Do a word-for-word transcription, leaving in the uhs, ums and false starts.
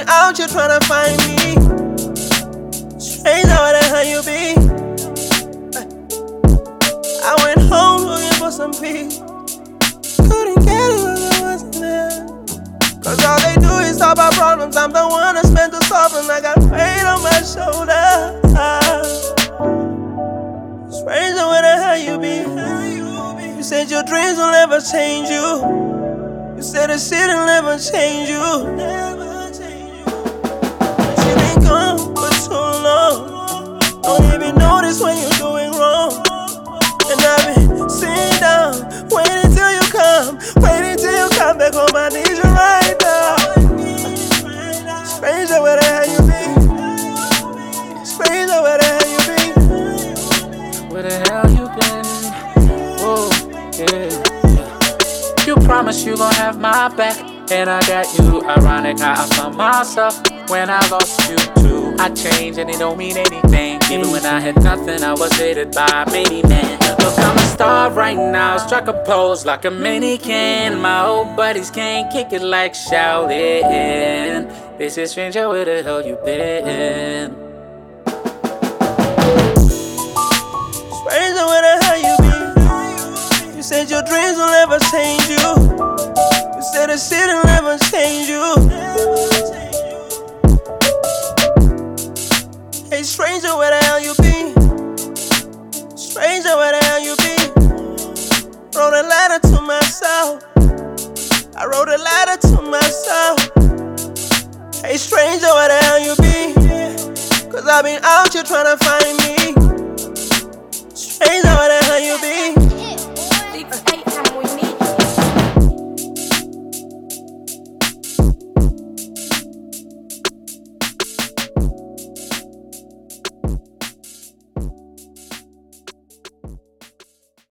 been out here trying to find me. Stranger, where the hell you be? I went home looking for some peace. Couldn't get it cause I wasn't there. Cause all they do is talk about problems. I'm the one that's meant to solve them. I got weight on my shoulder. Stranger, where the hell you be? You said your dreams will never change you. You said the city will never change you. But you been gone for too long. Don't even notice when you're doing wrong. And I've been sitting down, waiting till you come, waiting till you come back home. I need you right now. Stranger, where the hell you be? Stranger, where the hell you be? Where the hell you been? Oh, yeah. You promised you gon' have my back, and I got you. Ironic how I found myself when I lost you too. I changed and it don't mean anything. Even when I had nothing, I was hated by many men. Look, I'm a star right now, struck a pose like a mannequin. My old buddies can't kick it like Shaolin. This is stranger, where the hell you been? Stranger, where the hell you be? You said your dreams will never change you. You said the city will never change you. Hey stranger, where the hell you be? Stranger, where the hell you be? Wrote a letter to myself. I wrote a letter to myself. Hey stranger, where the hell you be? Cause I've been out here trying to find